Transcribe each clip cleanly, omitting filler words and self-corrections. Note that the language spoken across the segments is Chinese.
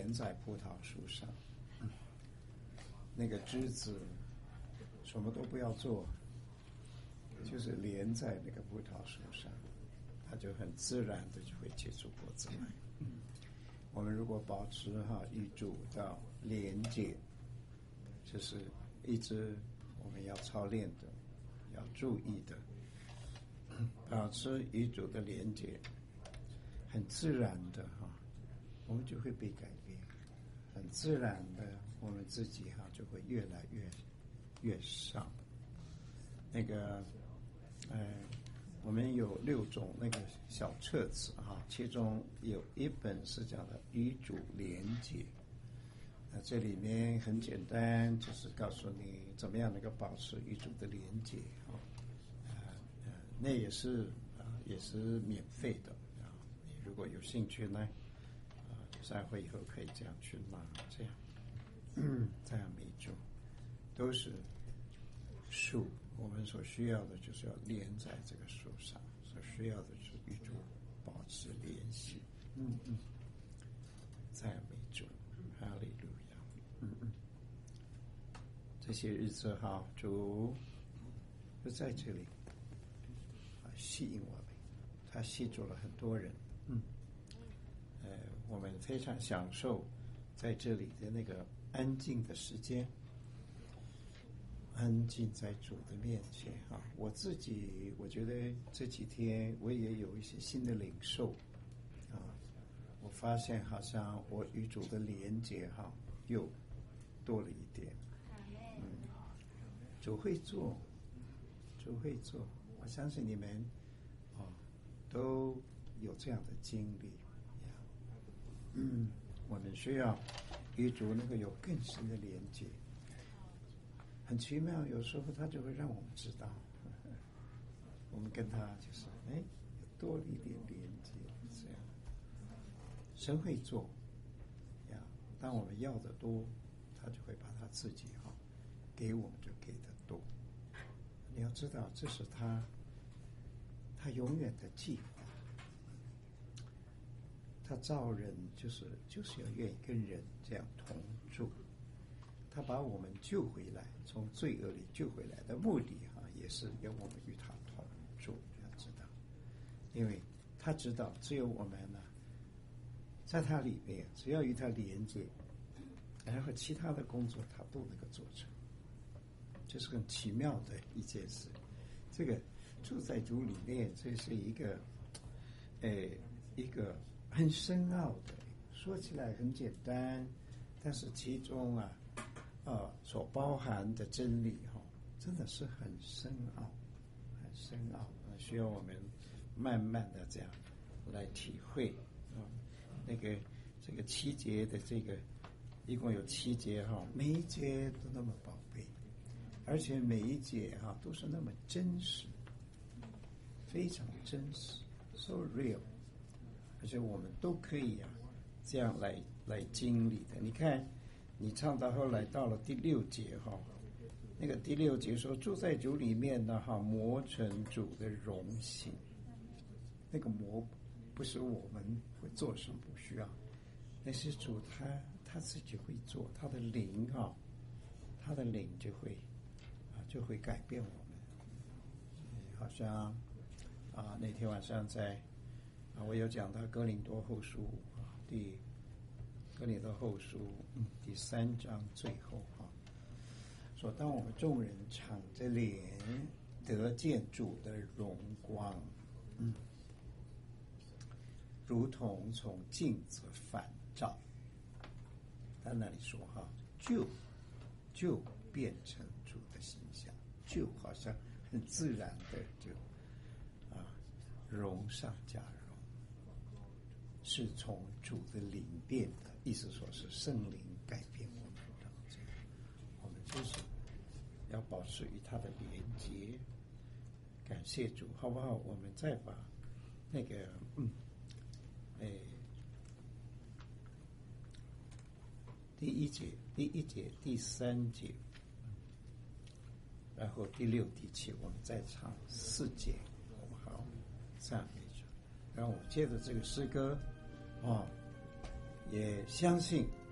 连在葡萄树上，那个枝子什么都不要做，就是连在那个葡萄树上，它就很自然的就会结出果子来。我们如果保持与主的连结，这是一直我们要操练的，要注意的。保持与主的连结，很自然的我们就会被改变，很自然的我们自己就会越来越上。那个我们有6种那个小册子其中有一本是讲的与主连结。这里面很简单，就是告诉你怎么样能够保持与主的连结那也是免费的你如果有兴趣呢散会以后可以这样去拿，这样每周都是树，我们所需要的就是要连在这个树上，所需要的是与主保持联系。赞美主，哈利路亚。这些日子主就在这里吸引我们，他吸住了很多人。我们非常享受在这里的那个安静的时间，安静在主的面前我自己我觉得这几天我也有一些新的领受我发现好像我与主的连结又多了一点。主会做，我相信你们都有这样的经历。我们需要与主能够有更深的连接。很奇妙，有时候他就会让我们知道，我们跟他就是多了一点连接，这样。神会做当我们要的多，他就会把他自己给我们就给的多。你要知道，这是他永远的计划。他造人就是要愿意跟人这样同住。他把我们救回来，从罪恶里救回来的目的也是要我们与他同住，要知道。因为他知道只有我们在他里面，只要与他连接，然后其他的工作他都能够做成。这是很奇妙的一件事。这个住在主里面，这是一个很深奥的，说起来很简单，但是其中所包含的真理真的是很深奥，需要我们慢慢的这样来体会这个7节的这个一共有7节每一节都那么宝贝，而且每一节都是那么真实，非常真实 ，so real， 而且我们都可以这样来经历的。你看，你唱到后来到了第6节那个第6节说住在主里面呢磨成主的荣形，那个磨不是我们会做什么，不需要，那是主他自己会做，他的灵就会改变我们。好像那天晚上我有讲到哥林多后书第3章最后说，当我们众人敞着脸得见主的荣光，如同从镜子反照，他那里说就变成主的形象，就好像很自然的就荣上加荣，是从主的灵变的，意思说是圣灵改变我们的。我们就是要保持与他的连结，感谢主，好不好？我们再把那个第1节、第3节，然后第6、第7，我们再唱4节，好不好？赞美主。然后我借着这个诗歌也相信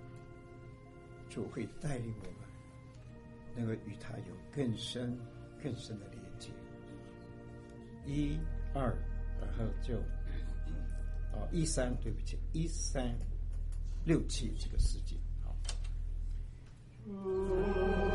主会带领我们，能够与他有更深、更深的连接。1、2，然后就13，对不起，13、6、7这个世界。好。